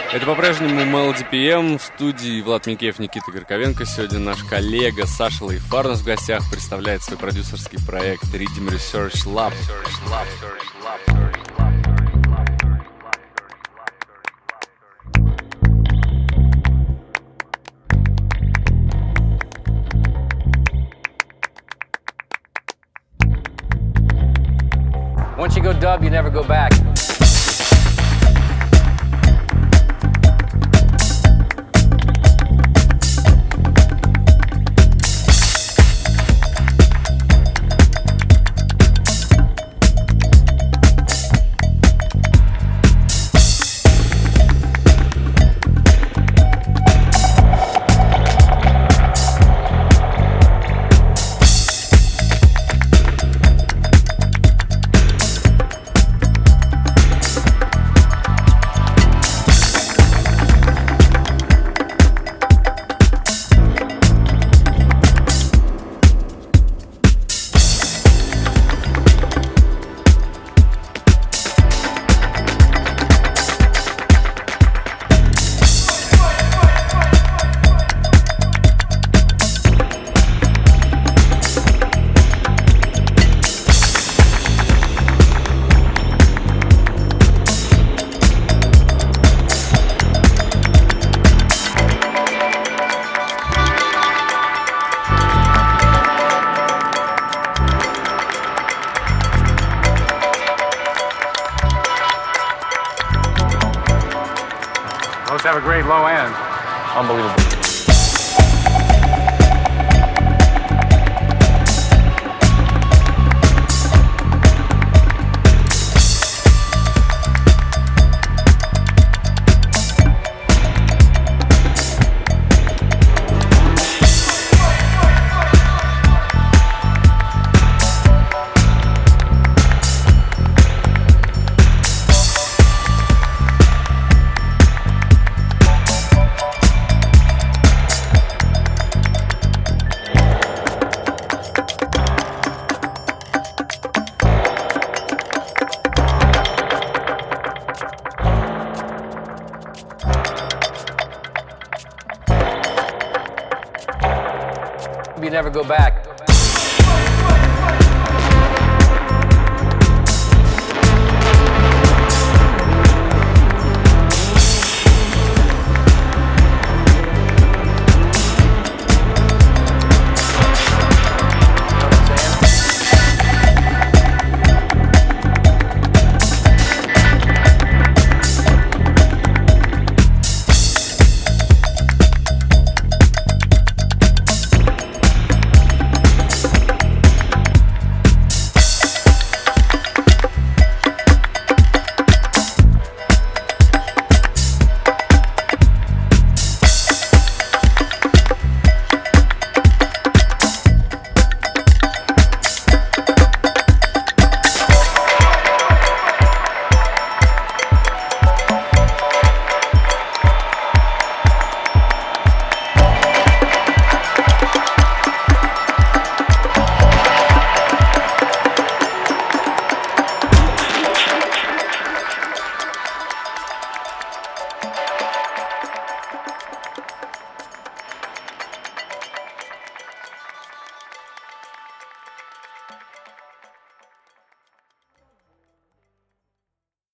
Это по-прежнему Melody PM, в студии Влад Микеев, Никита Горковенко. Сегодня наш коллега Саша Лейфар в гостях представляет свой продюсерский проект Rhythm Research Lab. Once you go dub, you never go back. Those have a great low end. Unbelievable. You never go back.